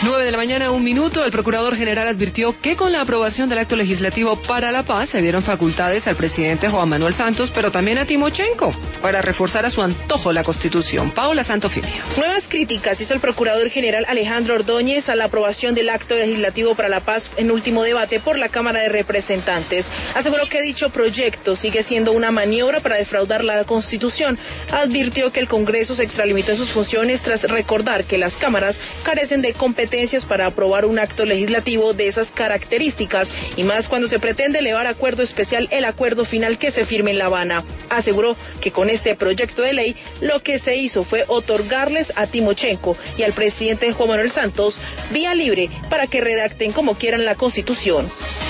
9:01 a.m. El Procurador General advirtió que con la aprobación del acto legislativo para la paz se dieron facultades al presidente Juan Manuel Santos, pero también a Timochenko, para reforzar a su antojo la Constitución. Paola Santofimio. Nuevas críticas hizo el Procurador General Alejandro Ordóñez a la aprobación del acto legislativo para la paz en último debate por la Cámara de Representantes. Aseguró que dicho proyecto sigue siendo una maniobra para defraudar la Constitución. Advirtió que el Congreso se extralimitó en sus funciones tras recordar que las cámaras carecen de competencias para aprobar un acto legislativo de esas características, y más cuando se pretende elevar a acuerdo especial el acuerdo final que se firme en La Habana. Aseguró que con este proyecto de ley lo que se hizo fue otorgarles a Timochenko y al presidente Juan Manuel Santos vía libre para que redacten como quieran la Constitución.